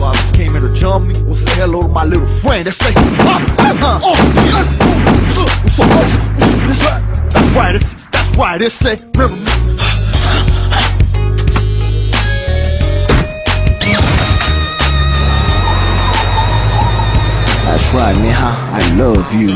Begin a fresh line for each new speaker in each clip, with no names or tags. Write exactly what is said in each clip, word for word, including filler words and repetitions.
Fathers came here to jump me. We'll say hello to my little friend. Let's say, uh, uh, uh, uh, what's up, what's up, what's up? That's right, it's, that's right, it's say, remember me.
That's right, Neha, I love you.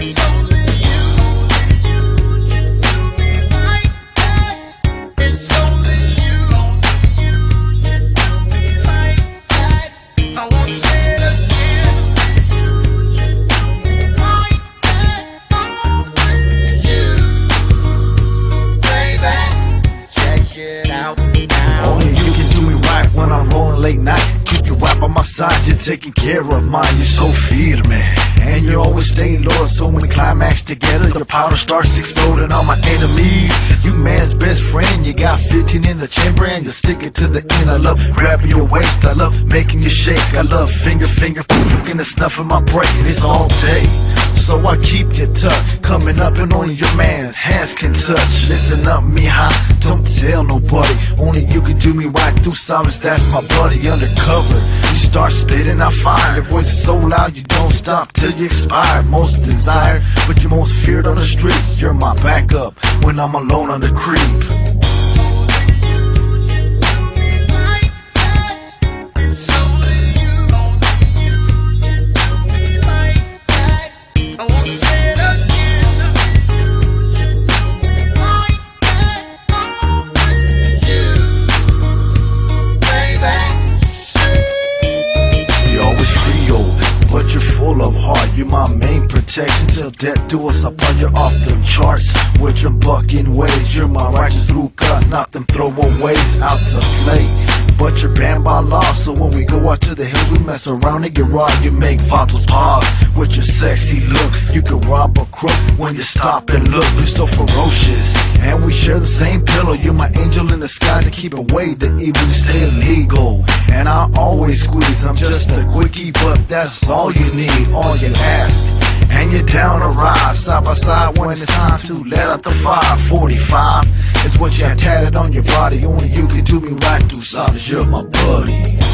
Only you can do me right when I'm rolling late night. Keep you right by my side, you're taking care of mine. You're so firme, and you're always staying loyal. So when we climax together, your powder starts exploding on my enemies. You man's best friend, you got fifteen in the chamber, and you're sticking to the end. I love grabbing your waist, I love making you shake. I love finger, finger, fucking the snuff in my brain. It's all day, so I keep you tucked. Coming up and only your man's hands can touch. Listen up, mija, don't tell nobody. Only you can do me right through silence, that's my buddy. Undercover, you start spitting, I fire. Your voice is so loud, you don't stop till you expire. Most desired, but you're most feared on the streets. You're my backup when I'm alone on the creep. Of heart, you're my main protection till death do us apart. You're off the charts with your bucking ways. You're my righteous root cause, not them throwaways out to play. But you're banned by law, so when we go out to the hills, we mess around and get raw. You make vatos pause with your sexy look. You can rob a crook when you stop and look. You're so ferocious, and we share the same pillow. You're my angel in the sky to keep away the evil. You stay illegal, and I always squeeze. I'm just a quickie, but that's all you need, all you ask. And you're down to ride side by side when it's time to let out the fire. Forty-five is what you have tatted on your body. Only you can do me right through silence. You're my buddy.